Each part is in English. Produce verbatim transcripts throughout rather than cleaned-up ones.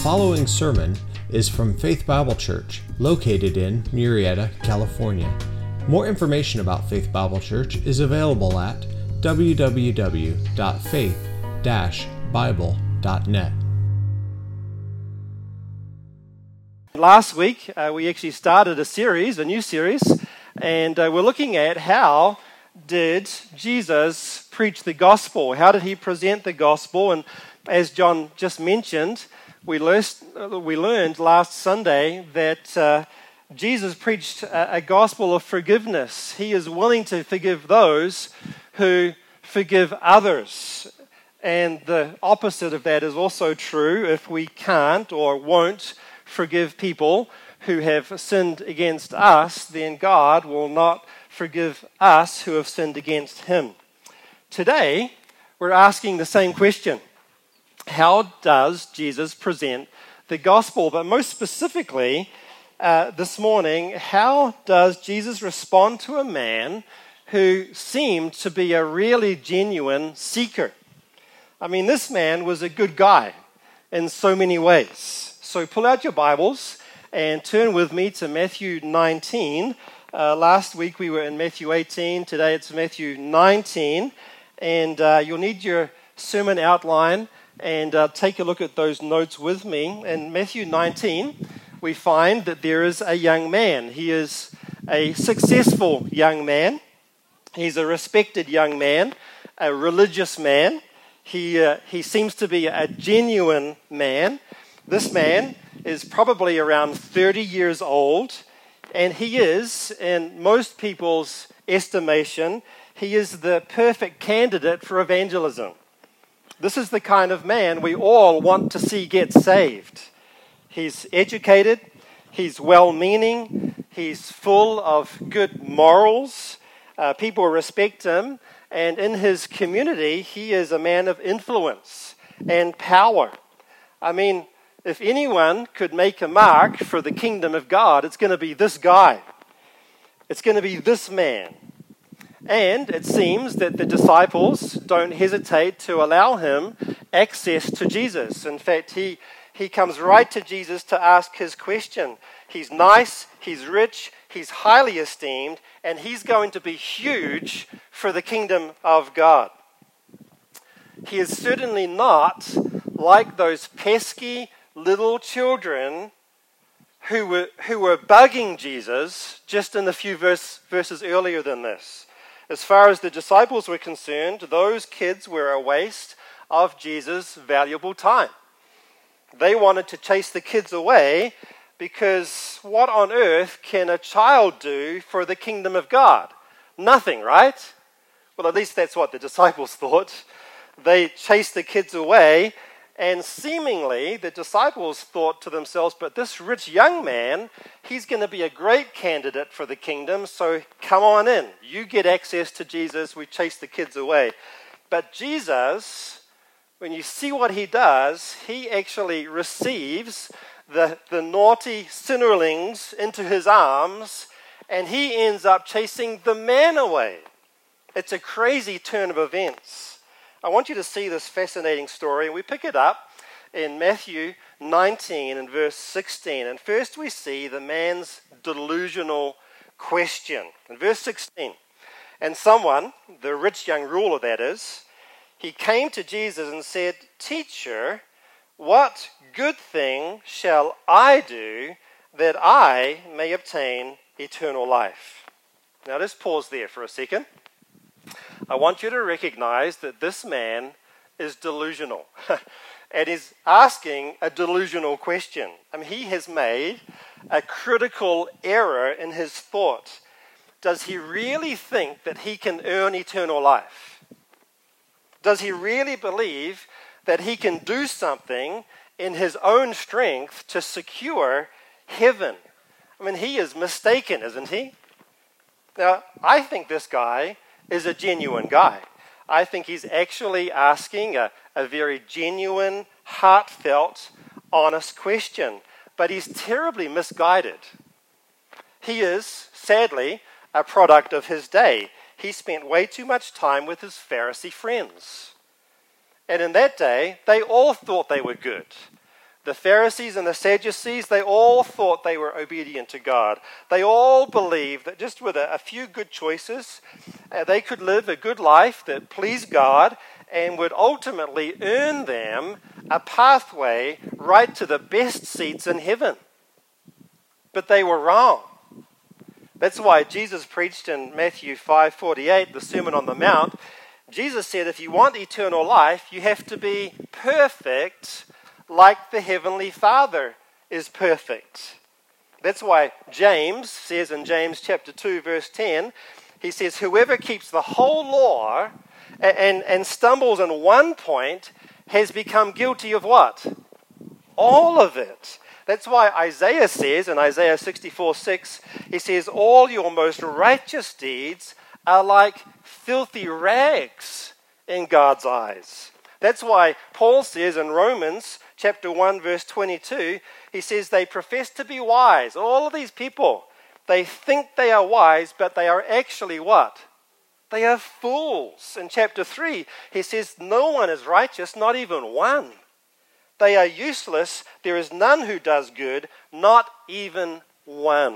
following sermon is from Faith Bible Church, located in Murrieta, California. More information about Faith Bible Church is available at w w w dot faith dash bible dot net. Last week, uh, we actually started a series, a new series, and uh, we're looking at how did Jesus preach the gospel? How did he present the gospel? And as John just mentioned, we learned, we learned last Sunday that uh, Jesus preached a, a gospel of forgiveness. He is willing to forgive those who forgive others. And the opposite of that is also true. If we can't or won't forgive people who have sinned against us, then God will not forgive us who have sinned against him. Today, we're asking the same question. How does Jesus present the gospel? But most specifically, uh, this morning, how does Jesus respond to a man who seemed to be a really genuine seeker? I mean, this man was a good guy in so many ways. So pull out your Bibles and turn with me to Matthew nineteen. Uh, last week we were in Matthew eighteen. Today it's Matthew nineteen. And uh, you'll need your sermon outline and uh, take a look at those notes with me. In Matthew nineteen, we find that there is a young man. He is a successful young man. He's a respected young man, a religious man. He, uh, he seems to be a genuine man. This man is probably around thirty years old, and he is, in most people's estimation, he is the perfect candidate for evangelism. This is the kind of man we all want to see get saved. He's educated, he's well-meaning, he's full of good morals, uh, people respect him, and in his community, he is a man of influence and power. I mean, if anyone could make a mark for the kingdom of God, it's going to be this guy. It's going to be this man. And it seems that the disciples don't hesitate to allow him access to Jesus. In fact, he, he comes right to Jesus to ask his question. He's nice, he's rich, he's highly esteemed, and he's going to be huge for the kingdom of God. He is certainly not like those pesky little children who were who were bugging Jesus just in the few verse, verses earlier than this. As far as the disciples were concerned, those kids were a waste of Jesus' valuable time. They wanted to chase the kids away because what on earth can a child do for the kingdom of God? Nothing, right? Well, at least that's what the disciples thought. They chased the kids away. And seemingly, the disciples thought to themselves, but this rich young man, he's going to be a great candidate for the kingdom, so come on in. You get access to Jesus, we chase the kids away. But Jesus, when you see what he does, he actually receives the, the naughty sinnerlings into his arms, and he ends up chasing the man away. It's a crazy turn of events. I want you to see this fascinating story. We pick it up in Matthew nineteen and verse sixteen. And first we see the man's delusional question. In verse sixteen, and someone, the rich young ruler that is, he came to Jesus and said, "Teacher, what good thing shall I do that I may obtain eternal life?" Now let's pause there for a second. I want you to recognize that this man is delusional and is asking a delusional question. I mean, he has made a critical error in his thought. Does he really think that he can earn eternal life? Does he really believe that he can do something in his own strength to secure heaven? I mean, he is mistaken, isn't he? Now, I think this guy is a genuine guy. I think he's actually asking a, a very genuine, heartfelt, honest question. But he's terribly misguided. He is, sadly, a product of his day. He spent way too much time with his Pharisee friends. And in that day, they all thought they were good. The Pharisees and the Sadducees, they all thought they were obedient to God. They all believed that just with a, a few good choices, uh, they could live a good life that pleased God and would ultimately earn them a pathway right to the best seats in heaven. But they were wrong. That's why Jesus preached in Matthew five forty-eight, the Sermon on the Mount. Jesus said, if you want eternal life, you have to be perfect like the Heavenly Father is perfect. That's why James says in James chapter two, verse ten, he says, whoever keeps the whole law and, and, and stumbles in one point has become guilty of what? All of it. That's why Isaiah says in Isaiah sixty-four six, he says, all your most righteous deeds are like filthy rags in God's eyes. That's why Paul says in Romans chapter one, verse twenty-two, he says they profess to be wise. All of these people, they think they are wise, but they are actually what? They are fools. In chapter three, he says no one is righteous, not even one. They are useless. There is none who does good, not even one.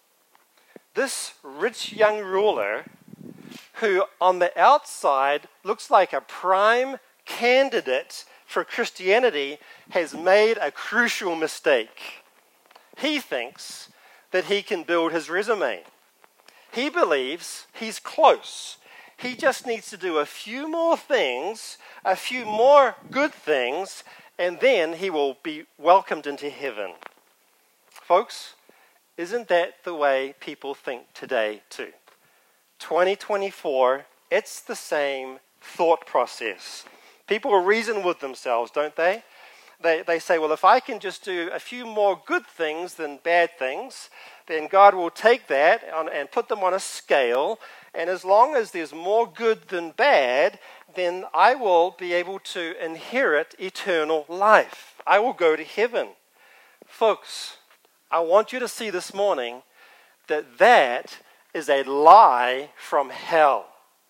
This rich young ruler, who on the outside looks like a prime candidate for Christianity, has made a crucial mistake. He thinks that he can build his resume. He believes he's close. He just needs to do a few more things, a few more good things, and then he will be welcomed into heaven. Folks, isn't that the way people think today too? twenty twenty-four, it's the same thought process. People reason with themselves, don't they? They, they say, well, if I can just do a few more good things than bad things, then God will take that on, and put them on a scale, and as long as there's more good than bad, then I will be able to inherit eternal life. I will go to heaven. Folks, I want you to see this morning that that is a lie from hell.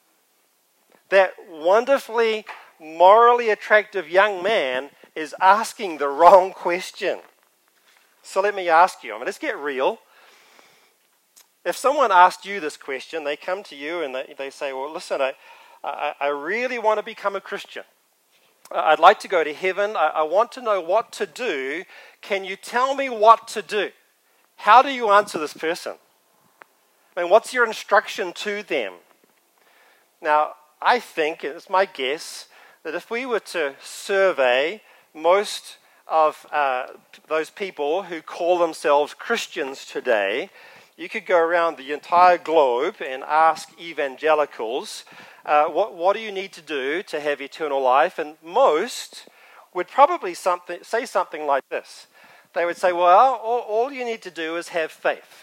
That wonderfully, morally attractive young man is asking the wrong question. So let me ask you, I mean, let's get real. If someone asked you this question, they come to you and they, they say, well, listen, I, I, I really want to become a Christian. I'd like to go to heaven. I, I want to know what to do. Can you tell me what to do? How do you answer this person? I mean, what's your instruction to them? Now, I think, it's my guess, that if we were to survey most of uh, those people who call themselves Christians today, you could go around the entire globe and ask evangelicals, uh, what, what do you need to do to have eternal life? And most would probably something, say something like this. They would say, well, all, all you need to do is have faith.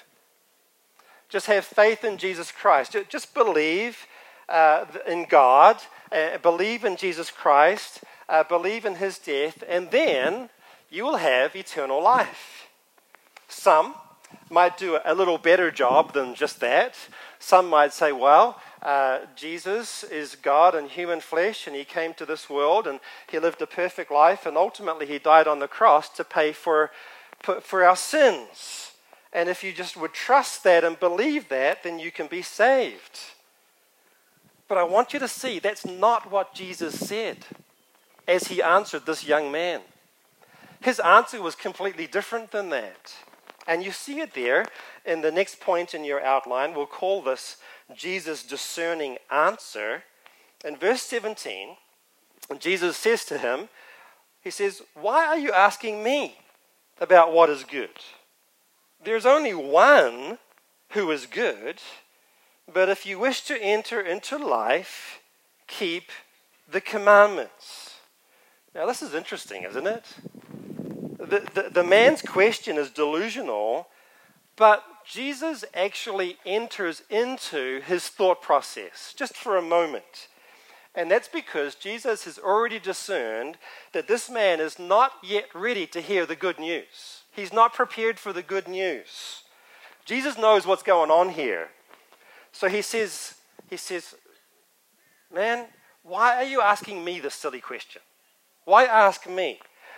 Just have faith in Jesus Christ. Just believe uh, in God, uh, believe in Jesus Christ, uh, believe in his death, and then you will have eternal life. Some might do a little better job than just that. Some might say, well, uh, Jesus is God in human flesh, and he came to this world, and he lived a perfect life, and ultimately he died on the cross to pay for, for our sins. And if you just would trust that and believe that, then you can be saved. But I want you to see that's not what Jesus said as he answered this young man. His answer was completely different than that. And you see it there in the next point in your outline. We'll call this Jesus' discerning answer. In verse seventeen, Jesus says to him, he says, why are you asking me about what is good? There's only one who is good, but if you wish to enter into life, keep the commandments. Now this is interesting, isn't it? The, the, the man's question is delusional, but Jesus actually enters into his thought process just for a moment. And that's because Jesus has already discerned that this man is not yet ready to hear the good news. He's not prepared for the good news. Jesus knows what's going on here. So he says, he says, man, why are you asking me this silly question? Why ask me?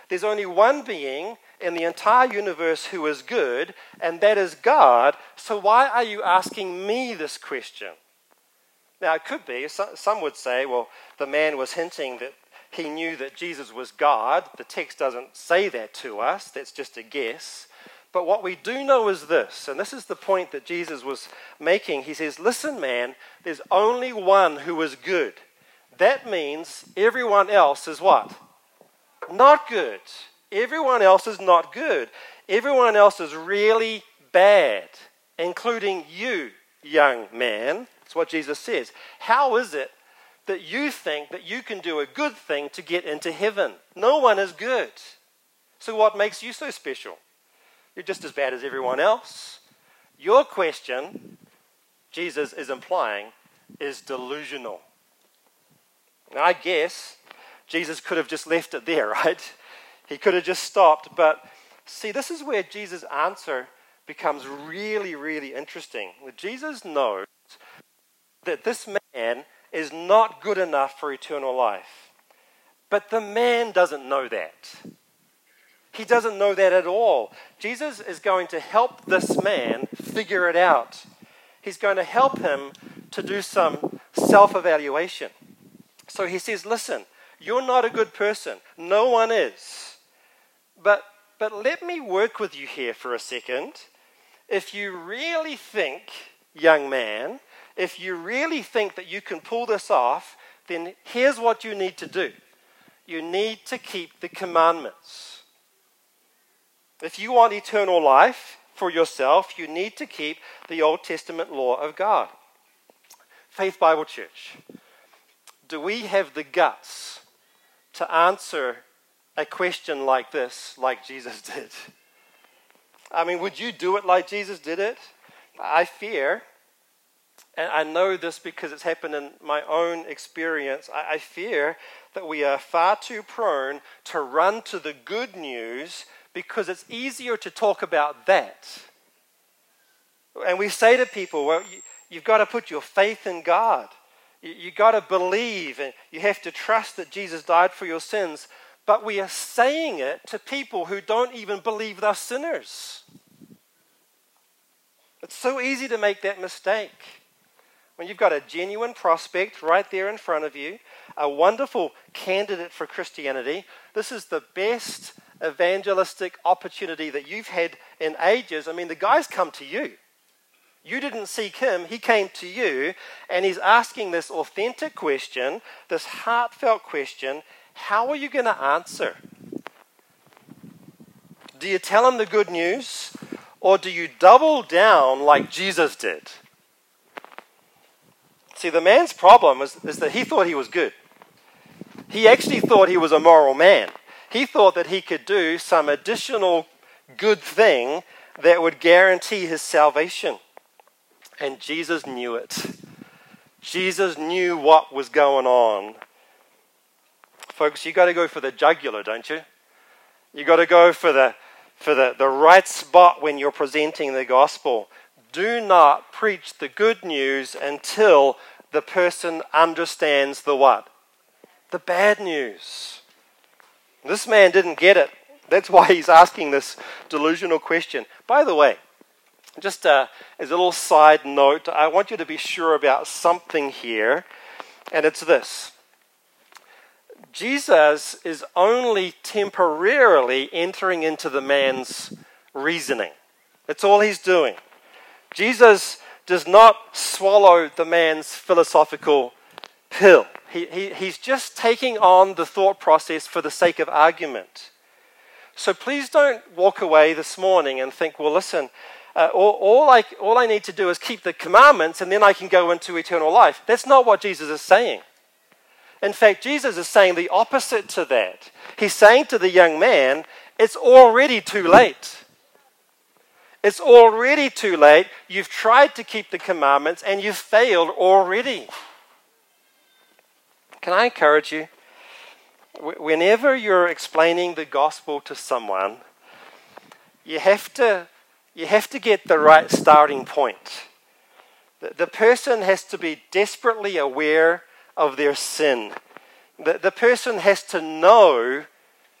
There's only one being in the entire universe who is good, and that is God. So why are you asking me this question? Now, it could be, some would say, well, the man was hinting that he knew that Jesus was God. The text doesn't say that to us. That's just a guess. But what we do know is this, and this is the point that Jesus was making. He says, listen, man, there's only one who is good. That means everyone else is what? Not good. Everyone else is not good. Everyone else is really bad, including you, young man. That's what Jesus says. How is it that you think that you can do a good thing to get into heaven? No one is good. So what makes you so special? You're just as bad as everyone else. Your question, Jesus is implying, is delusional. Now, I guess Jesus could have just left it there, right? He could have just stopped. But see, this is where Jesus' answer becomes really, really interesting. Jesus knows that this man is not good enough for eternal life. But the man doesn't know that. He doesn't know that at all. Jesus is going to help this man figure it out. He's going to help him to do some self-evaluation. So he says, listen, you're not a good person. No one is. But, but let me work with you here for a second. If you really think, young man, if you really think that you can pull this off, then here's what you need to do. You need to keep the commandments. If you want eternal life for yourself, you need to keep the Old Testament law of God. Faith Bible Church, do we have the guts to answer a question like this, like Jesus did? I mean, would you do it like Jesus did it? I fear, and I know this because it's happened in my own experience, I, I fear that we are far too prone to run to the good news because it's easier to talk about that. And we say to people, well, you, you've got to put your faith in God. You, you've got to believe, and you have to trust that Jesus died for your sins. But we are saying it to people who don't even believe they're sinners. It's so easy to make that mistake. When you've got a genuine prospect right there in front of you, a wonderful candidate for Christianity, this is the best evangelistic opportunity that you've had in ages. I mean, the guy's come to you. You didn't seek him, he came to you, and he's asking this authentic question, this heartfelt question. How are you going to answer? Do you tell him the good news, or do you double down like Jesus did? See, the man's problem is, is that he thought he was good. He actually thought he was a moral man. He thought that he could do some additional good thing that would guarantee his salvation. And Jesus knew it. Jesus knew what was going on. Folks, you got to go for the jugular, don't you? You got to go for the for the, the right spot when you're presenting the gospel. Do not preach the good news until the person understands the what? The bad news. This man didn't get it. That's why he's asking this delusional question. By the way, just uh, as a little side note, I want you to be sure about something here, and it's this. Jesus is only temporarily entering into the man's reasoning. That's all he's doing. Jesus does not swallow the man's philosophical pill. He, he, he's just taking on the thought process for the sake of argument. So please don't walk away this morning and think, well, listen, uh, all, all, I, all I need to do is keep the commandments and then I can go into eternal life. That's not what Jesus is saying. In fact, Jesus is saying the opposite to that. He's saying to the young man, it's already too late. It's already too late. You've tried to keep the commandments and you've failed already. Can I encourage you? Whenever you're explaining the gospel to someone, you have to, you have to get the right starting point. The, the person has to be desperately aware of their sin. The, the person has to know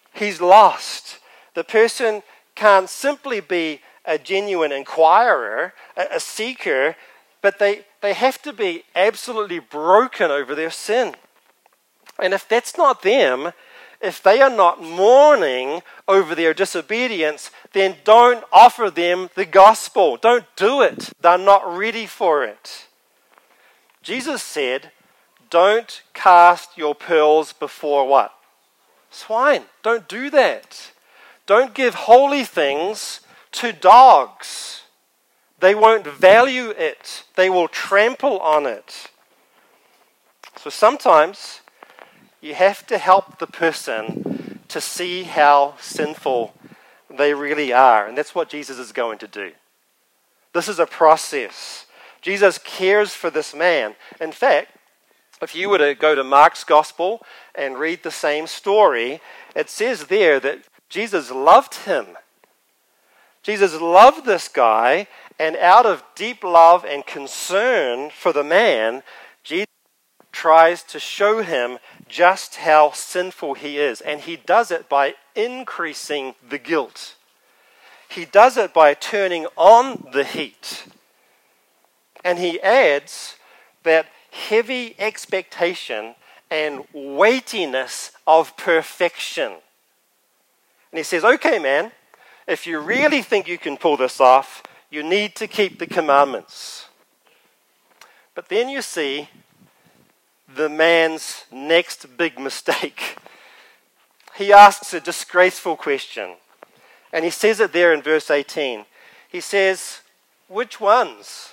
He's lost. The person can't simply be a genuine inquirer, a, a seeker, but they, they have to be absolutely broken over their sin. And if that's not them, if they are not mourning over their disobedience, then don't offer them the gospel. Don't do it. They're not ready for it. Jesus said, don't cast your pearls before what? Swine. Don't do that. Don't give holy things to dogs. They won't value it. They will trample on it. So sometimes you have to help the person to see how sinful they really are. And that's what Jesus is going to do. This is a process. Jesus cares for this man. In fact, if you were to go to Mark's Gospel and read the same story, it says there that Jesus loved him. Jesus loved this guy, and out of deep love and concern for the man, Jesus tries to show him just how sinful he is. And he does it by increasing the guilt. He does it by turning on the heat. And he adds that heavy expectation and weightiness of perfection. And he says, okay, man, if you really think you can pull this off, you need to keep the commandments. But then you see the man's next big mistake. He asks a disgraceful question. And he says it there in verse eighteen. He says, which ones?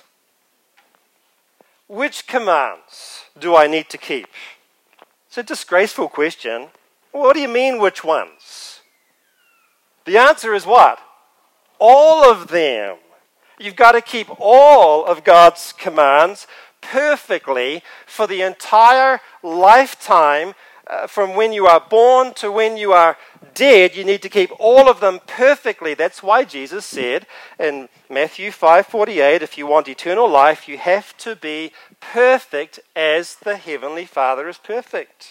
Which commands do I need to keep? It's a disgraceful question. What do you mean, which ones? The answer is what? All of them. You've got to keep all of God's commands perfectly for the entire lifetime. Uh, from when you are born to when you are dead, you need to keep all of them perfectly. That's why Jesus said in Matthew five forty-eight, if you want eternal life, you have to be perfect as the Heavenly Father is perfect.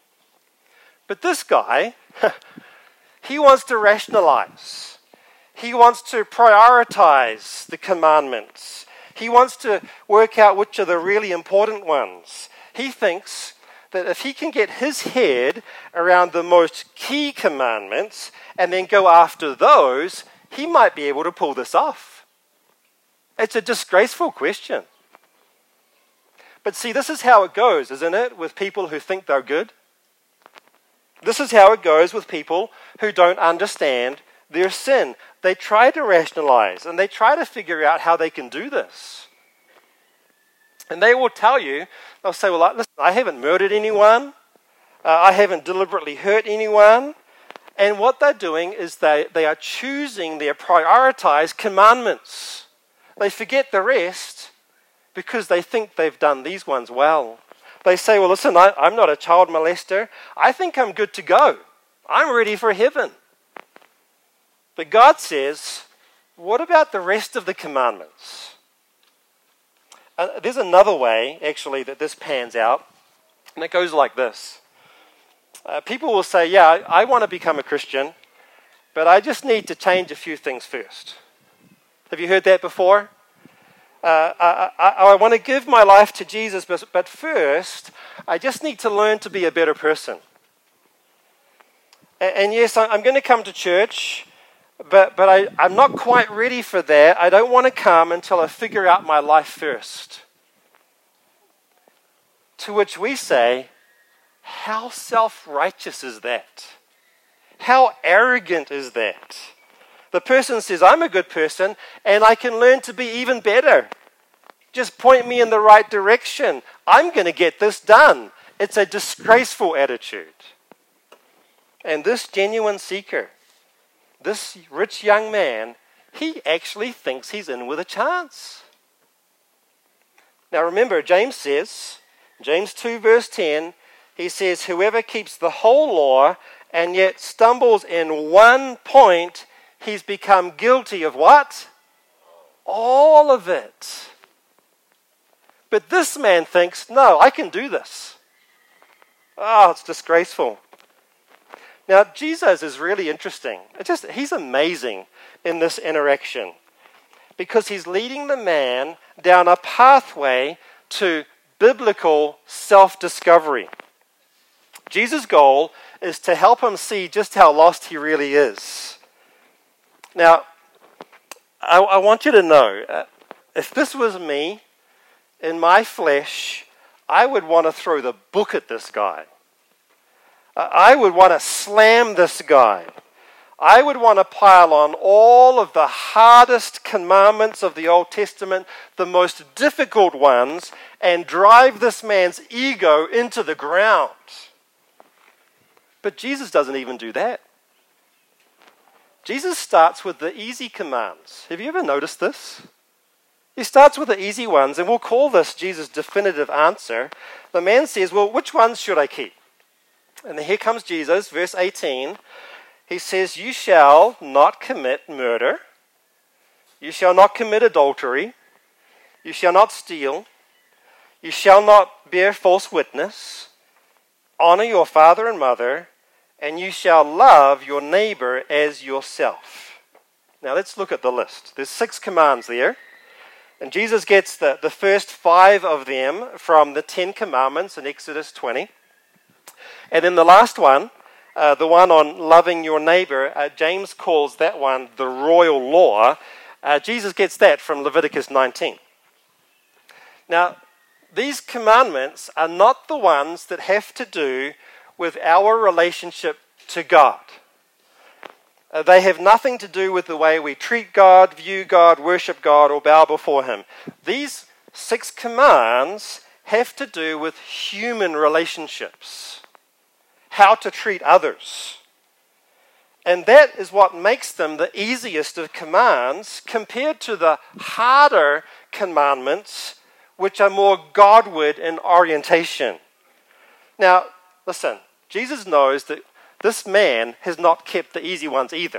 But this guy, he wants to rationalize. He wants to prioritize the commandments. He wants to work out which are the really important ones. He thinks that if he can get his head around the most key commandments and then go after those, he might be able to pull this off. It's a disgraceful question. But see, this is how it goes, isn't it, with people who think they're good? This is how it goes with people who don't understand their sin. They try to rationalize and they try to figure out how they can do this. And they will tell you, they'll say, well, listen, I haven't murdered anyone. Uh, I haven't deliberately hurt anyone. And what they're doing is they, they are choosing their prioritized commandments. They forget the rest because they think they've done these ones well. They say, well, listen, I, I'm not a child molester. I think I'm good to go. I'm ready for heaven. But God says, what about the rest of the commandments? Uh, there's another way, actually, that this pans out, and it goes like this. Uh, people will say, yeah, I, I want to become a Christian, but I just need to change a few things first. Have you heard that before? Uh, I, I, I want to give my life to Jesus, but, but first, I just need to learn to be a better person. And, and yes, I'm going to come to church, But but I, I'm not quite ready for that. I don't want to come until I figure out my life first. To which we say, how self-righteous is that? How arrogant is that? The person says, I'm a good person and I can learn to be even better. Just point me in the right direction. I'm going to get this done. It's a disgraceful attitude. And this genuine seeker, this rich young man, he actually thinks he's in with a chance. Now remember, James says, James two verse ten, he says, whoever keeps the whole law and yet stumbles in one point, he's become guilty of what? All of it. But this man thinks, no, I can do this. Oh, it's disgraceful. Now, Jesus is really interesting. It's just, he's amazing in this interaction because he's leading the man down a pathway to biblical self-discovery. Jesus' goal is to help him see just how lost he really is. Now, I, I want you to know, uh, if this was me, in my flesh, I would want to throw the book at this guy. Uh, I would want to slam this guy. I would want to pile on all of the hardest commandments of the Old Testament, the most difficult ones, and drive this man's ego into the ground. But Jesus doesn't even do that. Jesus starts with the easy commands. Have you ever noticed this? He starts with the easy ones, and we'll call this Jesus' definitive answer. The man says, well, which ones should I keep? And here comes Jesus, verse eighteen. He says, you shall not commit murder. You shall not commit adultery. You shall not steal. You shall not bear false witness. Honor your father and mother. And you shall love your neighbor as yourself. Now let's look at the list. There's six commands there. And Jesus gets the, the first five of them from the Ten Commandments in Exodus twenty. And then the last one, uh, the one on loving your neighbor, uh, James calls that one the royal law. Uh, Jesus gets that from Leviticus nineteen. Now, these commandments are not the ones that have to do with our relationship to God. Uh, they have nothing to do with the way we treat God, view God, worship God, or bow before Him. These six commands have to do with human relationships, how to treat others. And that is what makes them the easiest of commands compared to the harder commandments, which are more Godward in orientation. Now, listen, Jesus knows that this man has not kept the easy ones either.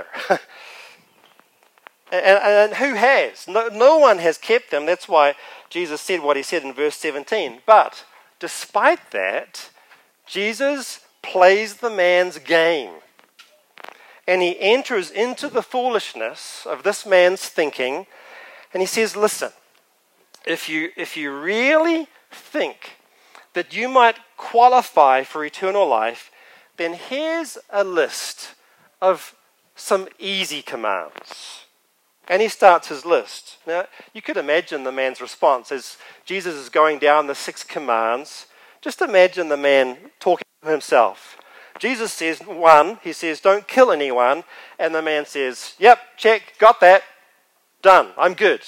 and, and who has? No, no one has kept them. That's why Jesus said what he said in verse seventeen. But despite that, Jesus plays the man's game. And he enters into the foolishness of this man's thinking. And he says, listen, if you, if you really think that you might qualify for eternal life, then here's a list of some easy commands. And he starts his list. Now, you could imagine the man's response as Jesus is going down the six commands. Just imagine the man talking to himself. Jesus says, one, he says, don't kill anyone. And the man says, yep, check, got that, done, I'm good.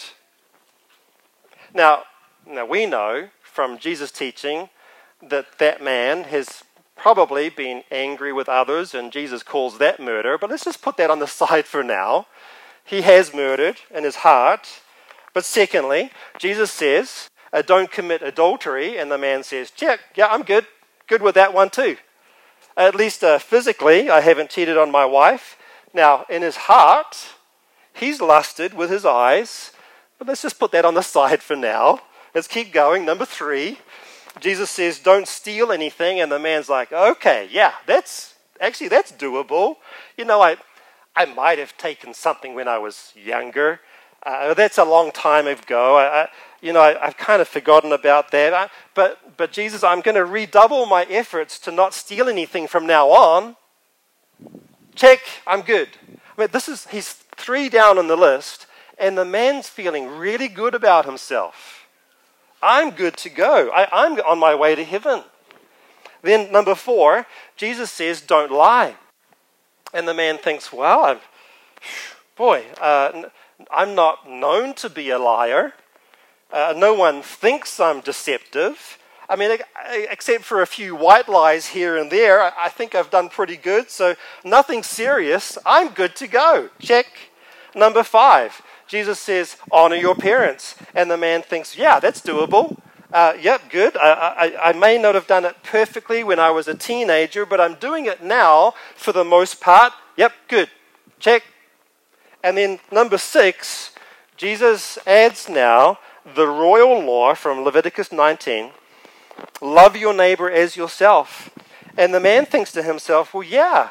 Now, now we know from Jesus' teaching that that man has probably been angry with others, and Jesus calls that murder. But let's just put that on the side for now. He has murdered in his heart. But secondly, Jesus says, uh, don't commit adultery. And the man says, check, yeah, I'm good. Good with that one too. At least uh, physically, I haven't cheated on my wife. Now, in his heart, he's lusted with his eyes. But let's just put that on the side for now. Let's keep going. Number three. Jesus says, don't steal anything. And the man's like, okay, yeah, that's, actually, that's doable. You know, I I might have taken something when I was younger. Uh, that's a long time ago. I, I, you know, I, I've kind of forgotten about that. I, but, but Jesus, I'm going to redouble my efforts to not steal anything from now on. Check, I'm good. I mean, this is, he's three down on the list, and the man's feeling really good about himself. I'm good to go. I, I'm on my way to heaven. Then number four, Jesus says, don't lie. And the man thinks, well, I'm, boy, uh, I'm not known to be a liar. Uh, no one thinks I'm deceptive. I mean, except for a few white lies here and there, I think I've done pretty good. So nothing serious. I'm good to go. Check. Number five, Jesus says, honor your parents. And the man thinks, yeah, that's doable. Uh, yep, good. I, I, I may not have done it perfectly when I was a teenager, but I'm doing it now for the most part. Yep, good. Check. And then number six, Jesus adds now the royal law from Leviticus nineteen. Love your neighbor as yourself. And the man thinks to himself, well, yeah,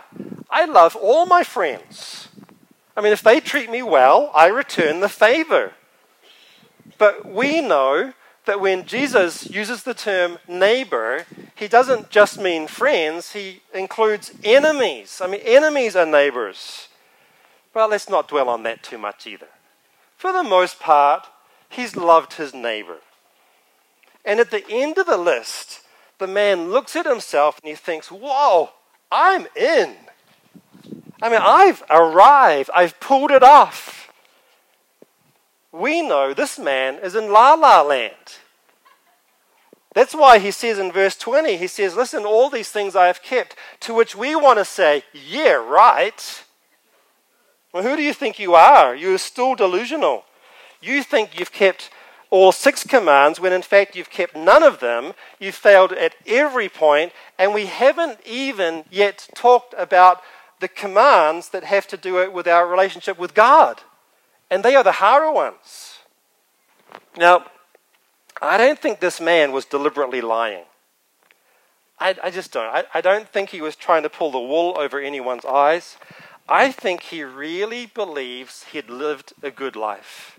I love all my friends. I mean, if they treat me well, I return the favor. But we know that when Jesus uses the term neighbor, he doesn't just mean friends, he includes enemies. I mean, enemies are neighbors. But let's not dwell on that too much either. For the most part, he's loved his neighbor. And at the end of the list, the man looks at himself and he thinks, whoa, I'm in. I mean, I've arrived. I've pulled it off. We know this man is in La La Land. That's why he says in verse twenty, he says, listen, all these things I have kept, to which we want to say, yeah, right. Well, who do you think you are? You're still delusional. You think you've kept all six commands when in fact you've kept none of them. You've failed at every point, and we haven't even yet talked about the commands that have to do with our relationship with God. And they are the harder ones. Now, I don't think this man was deliberately lying. I, I just don't. I, I don't think he was trying to pull the wool over anyone's eyes. I think he really believes he'd lived a good life.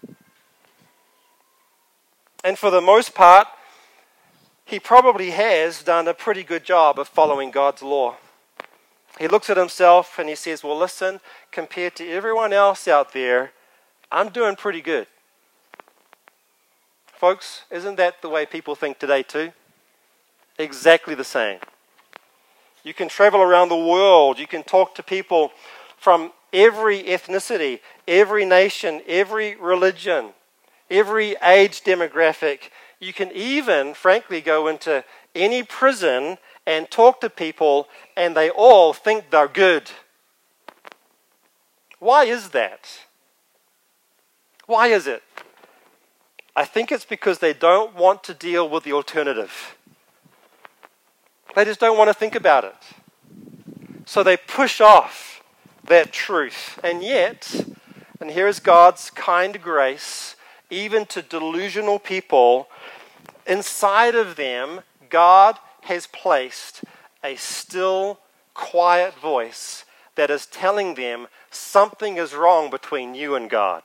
And for the most part, he probably has done a pretty good job of following God's law. He looks at himself and he says, well, listen, compared to everyone else out there, I'm doing pretty good. Folks, isn't that the way people think today too? Exactly the same. You can travel around the world. You can talk to people from every ethnicity, every nation, every religion, every age demographic. You can even, frankly, go into any prison and talk to people and they all think they're good. Why is that? Why is it? I think it's because they don't want to deal with the alternative. They just don't want to think about it. So they push off that truth. And yet, and here is God's kind grace, even to delusional people, inside of them, God has placed a still, quiet voice that is telling them something is wrong between you and God.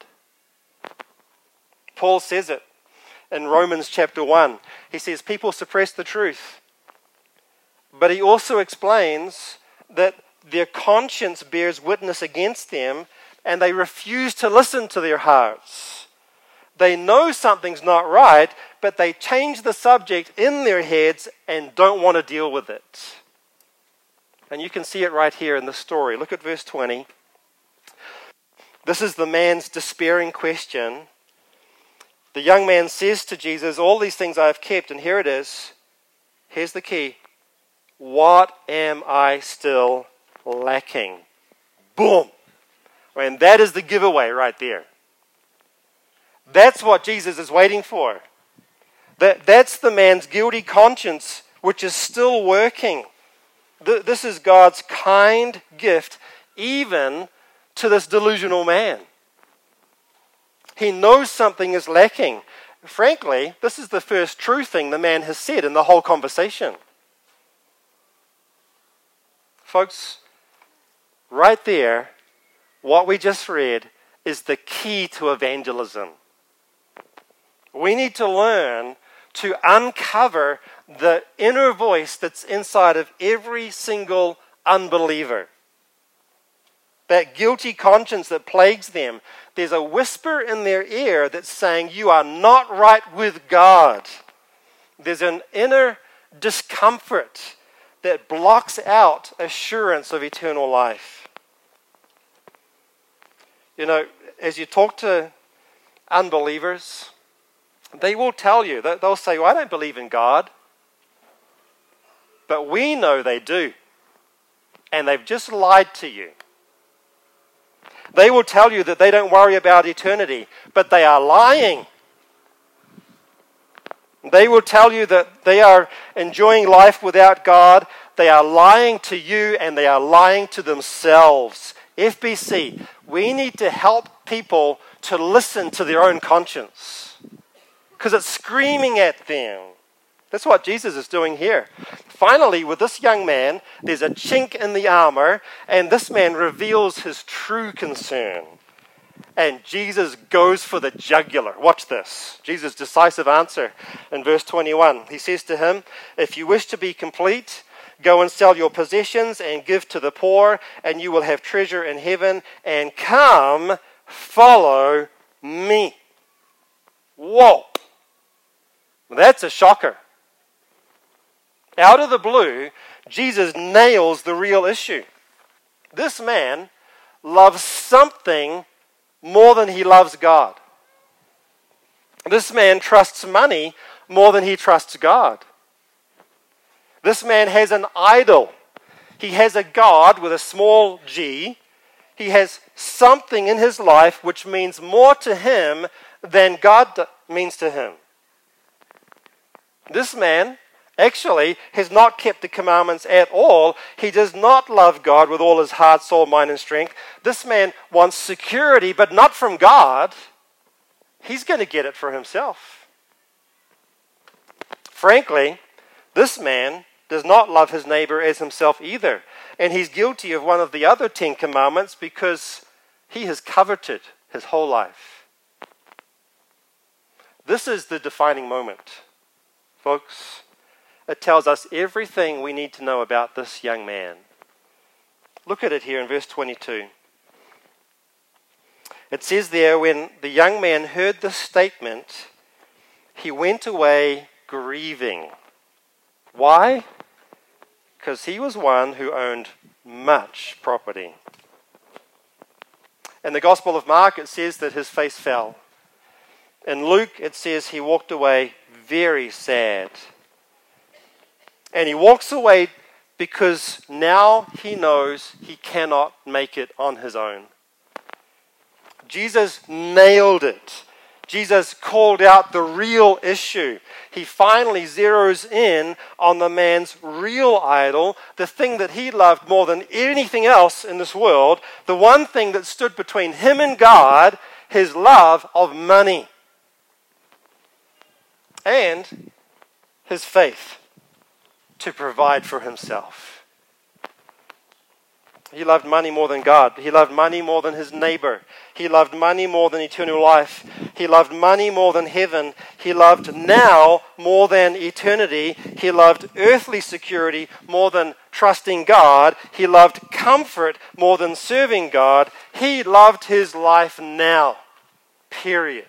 Paul says it in Romans chapter one. He says people suppress the truth. But he also explains that their conscience bears witness against them and they refuse to listen to their hearts. They know something's not right, but they change the subject in their heads and don't want to deal with it. And you can see it right here in the story. Look at verse twenty. This is the man's despairing question. The young man says to Jesus, all these things I have kept, and here it is. Here's the key. What am I still lacking? Boom. I mean, that is the giveaway right there. That's what Jesus is waiting for. That, that's the man's guilty conscience, which is still working. Th- this is God's kind gift, even to this delusional man. He knows something is lacking. Frankly, this is the first true thing the man has said in the whole conversation. Folks, right there, what we just read is the key to evangelism. We need to learn to uncover the inner voice that's inside of every single unbeliever. That guilty conscience that plagues them. There's a whisper in their ear that's saying, you are not right with God. There's an inner discomfort that blocks out assurance of eternal life. You know, as you talk to unbelievers, they will tell you, they'll say, well, I don't believe in God. But we know they do. And they've just lied to you. They will tell you that they don't worry about eternity, but they are lying. They will tell you that they are enjoying life without God. They are lying to you and they are lying to themselves. F B C, we need to help people to listen to their own conscience because it's screaming at them That's what Jesus is doing here. Finally, with this young man, there's a chink in the armor, and this man reveals his true concern. And Jesus goes for the jugular. Watch this. Jesus' decisive answer in verse twenty-one. He says to him, "If you wish to be complete, go and sell your possessions and give to the poor, and you will have treasure in heaven, and come, follow me." Whoa. That's a shocker. Out of the blue, Jesus nails the real issue. This man loves something more than he loves God. This man trusts money more than he trusts God. This man has an idol. He has a God with a small g. He has something in his life which means more to him than God means to him. This man actually has not kept the commandments at all. He does not love God with all his heart, soul, mind, and strength. This man wants security, but not from God. He's going to get it for himself. Frankly, this man does not love his neighbor as himself either. And he's guilty of one of the other Ten Commandments because he has coveted his whole life. This is the defining moment, folks. It tells us everything we need to know about this young man. Look at it here in verse twenty-two. It says there, when the young man heard this statement, he went away grieving. Why? Because he was one who owned much property. In the Gospel of Mark, it says that his face fell. In Luke, it says he walked away very sad. And he walks away because now he knows he cannot make it on his own. Jesus nailed it. Jesus called out the real issue. He finally zeroes in on the man's real idol, the thing that he loved more than anything else in this world, the one thing that stood between him and God, his love of money. And his faith to provide for himself. He loved money more than God. He loved money more than his neighbor. He loved money more than eternal life. He loved money more than heaven. He loved now more than eternity. He loved earthly security more than trusting God. He loved comfort more than serving God. He loved his life now. Period.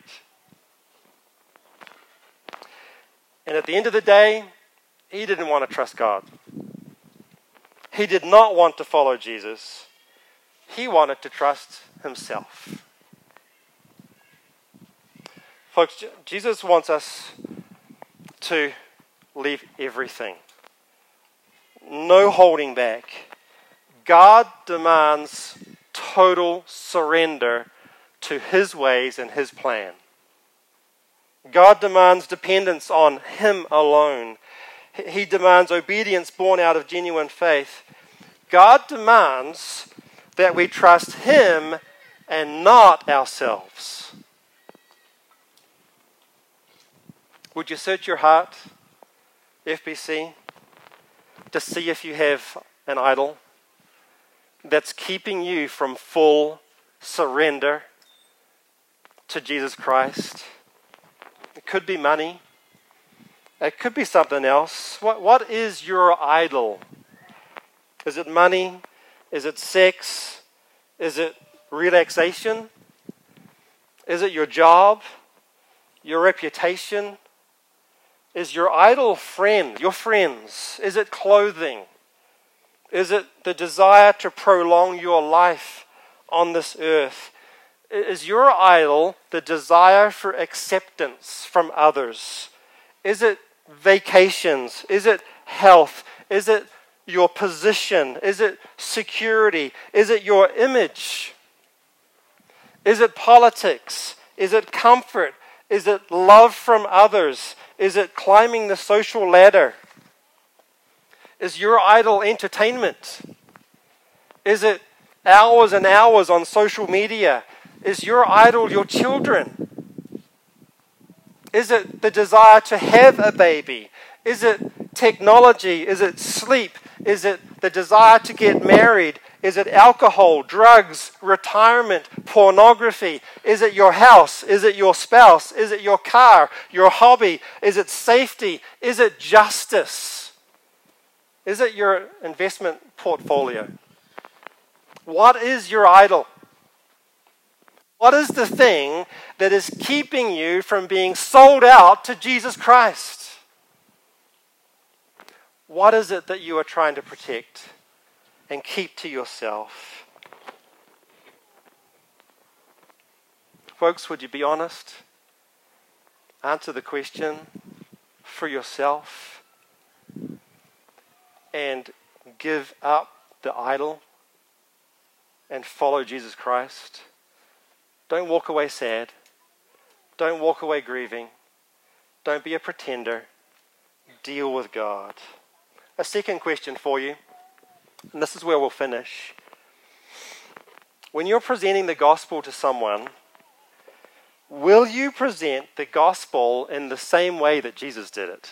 And at the end of the day, he didn't want to trust God. He did not want to follow Jesus. He wanted to trust himself. Folks, Jesus wants us to leave everything. No holding back. God demands total surrender to his ways and his plan. God demands dependence on him alone. He demands obedience born out of genuine faith. God demands that we trust him and not ourselves. Would you search your heart, F B C, to see if you have an idol that's keeping you from full surrender to Jesus Christ? It could be money. It could be something else. What, what is your idol? Is it money? Is it sex? Is it relaxation? Is it your job? Your reputation? Is your idol friend, your friends? Is it clothing? Is it the desire to prolong your life on this earth? Is your idol the desire for acceptance from others? Is it vacations? Is it health? Is it your position? Is it security? Is it your image? Is it politics? Is it comfort? Is it love from others? Is it climbing the social ladder? Is your idol entertainment? Is it hours and hours on social media? Is your idol your children? Is it the desire to have a baby? Is it technology? Is it sleep? Is it the desire to get married? Is it alcohol, drugs, retirement, pornography? Is it your house? Is it your spouse? Is it your car, your hobby? Is it safety? Is it justice? Is it your investment portfolio? What is your idol? What is the thing that is keeping you from being sold out to Jesus Christ? What is it that you are trying to protect and keep to yourself? Folks, would you be honest? Answer the question for yourself and give up the idol and follow Jesus Christ. Don't walk away sad. Don't walk away grieving. Don't be a pretender. Deal with God. A second question for you, and this is where we'll finish. When you're presenting the gospel to someone, will you present the gospel in the same way that Jesus did it?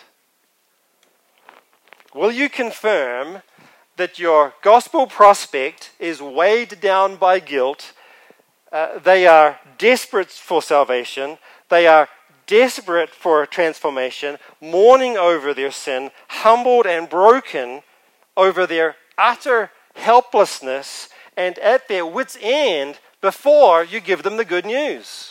Will you confirm that your gospel prospect is weighed down by guilt? Uh, they are desperate for salvation. They are desperate for transformation, mourning over their sin, humbled and broken over their utter helplessness, and at their wits' end before you give them the good news.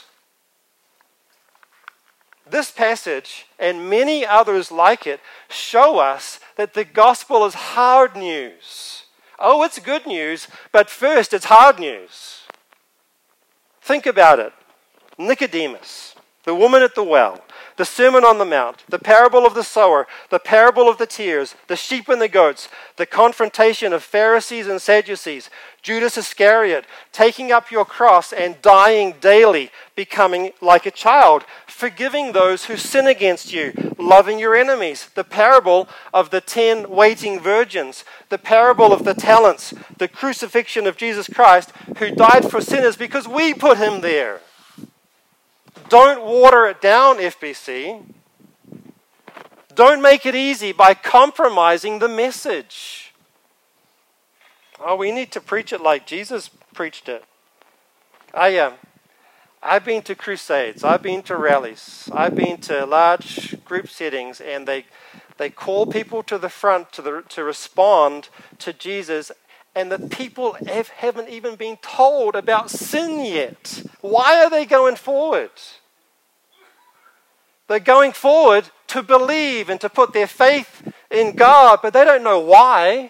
This passage and many others like it show us that the gospel is hard news. Oh, it's good news, but first it's hard news. Think about it. Nicodemus, the woman at the well, the Sermon on the Mount, the parable of the sower, the parable of the tares, the sheep and the goats, the confrontation of Pharisees and Sadducees, Judas Iscariot, taking up your cross and dying daily, becoming like a child, forgiving those who sin against you, loving your enemies, the parable of the ten waiting virgins, the parable of the talents, the crucifixion of Jesus Christ, who died for sinners because we put him there. Don't water it down, F B C. Don't make it easy by compromising the message. Oh, we need to preach it like Jesus preached it. I am. Um, I've been to crusades. I've been to rallies. I've been to large group settings, and they they call people to the front to the to respond to Jesus, and the people have, haven't even been told about sin yet. Why are they going forward? They're going forward to believe and to put their faith in God, but they don't know why.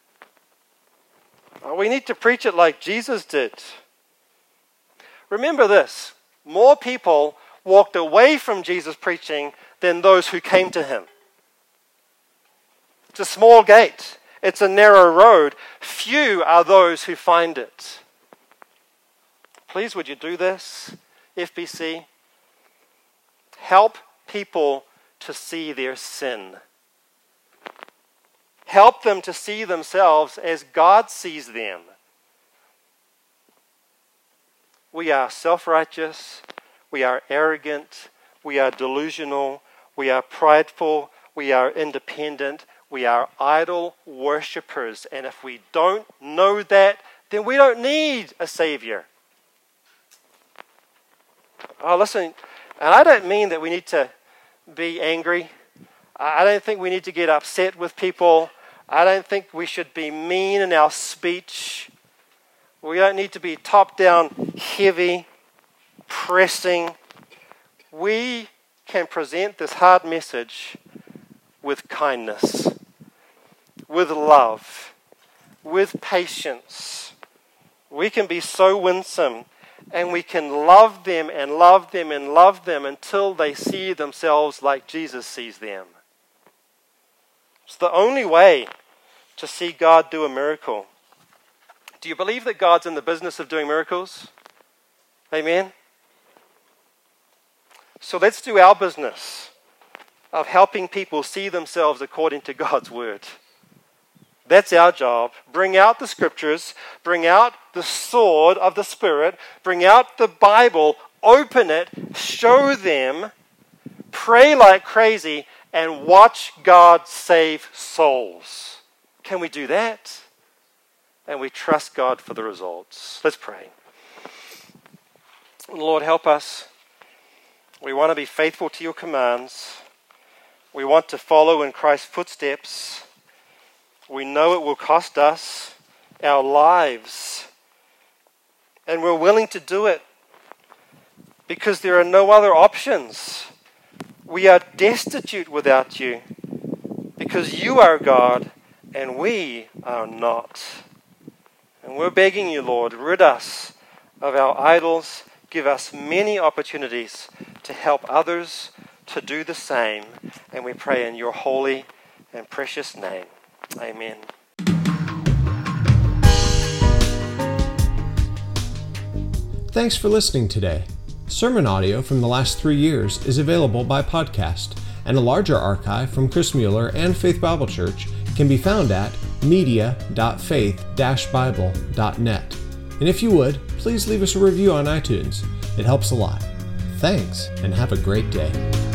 We need to preach it like Jesus did. Remember this, more people walked away from Jesus' preaching than those who came to him. It's a small gate. It's a narrow road. Few are those who find it. Please, would you do this, F B C? Help people to see their sin. Help them to see themselves as God sees them. We are self-righteous. We are arrogant. We are delusional. We are prideful. We are independent. We are idol worshippers. And if we don't know that, then we don't need a Savior. Oh, listen, and I don't mean that we need to be angry. I don't think we need to get upset with people. I don't think we should be mean in our speech. We don't need to be top-down, heavy, pressing. We can present this hard message with kindness, with love, with patience. We can be so winsome, and we can love them and love them and love them until they see themselves like Jesus sees them. It's the only way to see God do a miracle. Do you believe that God's in the business of doing miracles? Amen? So let's do our business of helping people see themselves according to God's word. That's our job. Bring out the scriptures, bring out the sword of the Spirit, bring out the Bible, open it, show them, pray like crazy, and watch God save souls. Can we do that? And we trust God for the results. Let's pray. Lord, help us. We want to be faithful to your commands. We want to follow in Christ's footsteps. We know it will cost us our lives. And we're willing to do it because there are no other options. We are destitute without you because you are God and we are not. And we're begging you, Lord, rid us of our idols. Give us many opportunities to help others to do the same. And we pray in your holy and precious name. Amen. Thanks for listening today. Sermon audio from the last three years is available by podcast, and a larger archive from Chris Mueller and Faith Bible Church can be found at media dot faith dash bible dot net. And if you would, please leave us a review on iTunes. It helps a lot. Thanks, and have a great day.